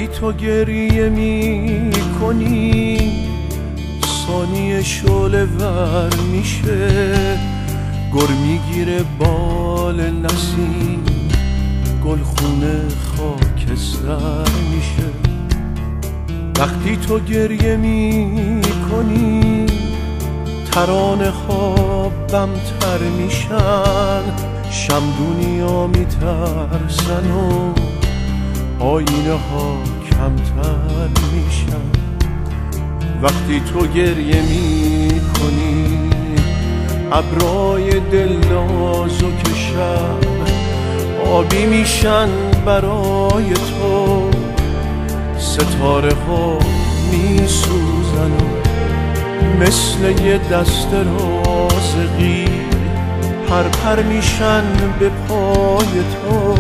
وقتی تو گریه می کنی ثانیه شعله ور میشه، گر میگیره بال نسیم، گلخونه خاکستر میشه. وقتی تو گریه می کنی ترانه خوابم تر میشن، شمدونیا میترسن و آینه ها کمتر میشن. وقتی تو گریه می کنی ابرای دل نازک شب آبی میشن برای تو، ستاره ها میسوزن و مثل یه دست رازقی پر پر میشن به پای تو.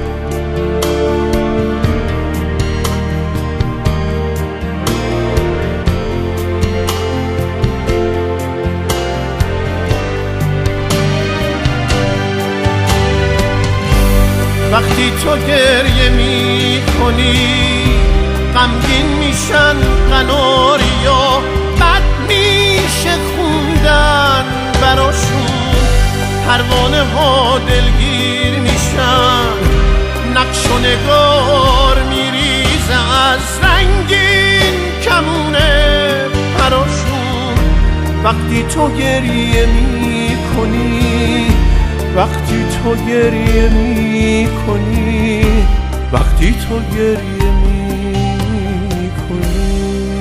وقتی تو گریه می کنی غمگین میشن قناریا، بد میشه خوندن براشون، پروانه ها دلگیر میشن، نقش و نگار میریزه از رنگین کمونه براشون. وقتی تو گریه می کنی، وقتی تو گریه می کنی، وقتی تو گریه می کنی.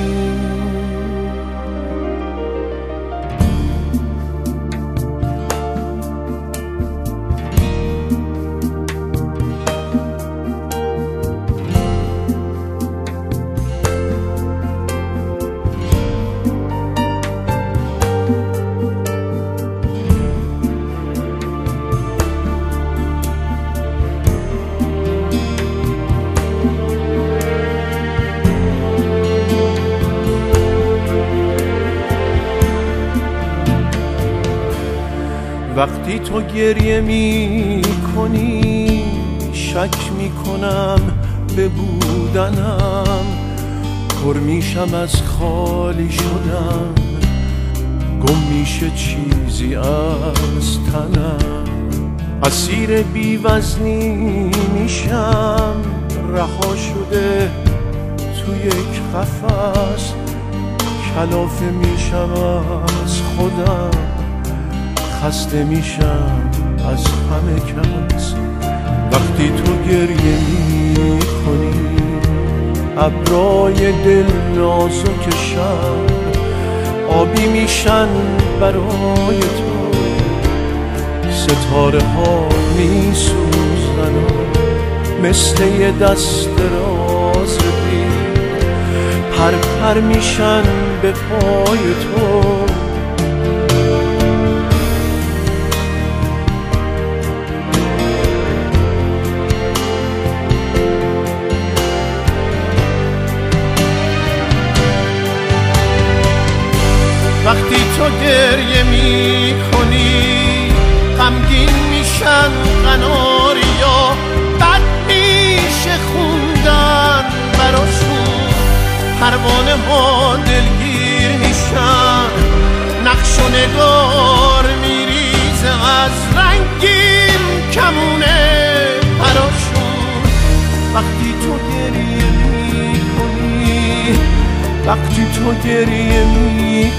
وقتی تو گریه می کنی شک می کنم به بودنم، پر میشم از خالی شدن، گم میشه چیزی از تنم، اسیر بی‌وزنی میشم، رها شده تو یک قفس، کلافه میشم از خودم، خسته میشم از همه کس. وقتی تو گریه می کنی ابرای دل نازک شب آبی میشن برای تو، ستاره ها میسوزن و مثل یه دست رازقی پر پر میشن به پای تو. وقتی تو گریه می کنی غمگین میشن قناریا، بد میشه خوندن براشون، پروانه ها دلگیر میشن، نقش و نگار میریزه از رنگین کمونه براشون. وقتی تو گریه می کنی، وقتی تو گریه می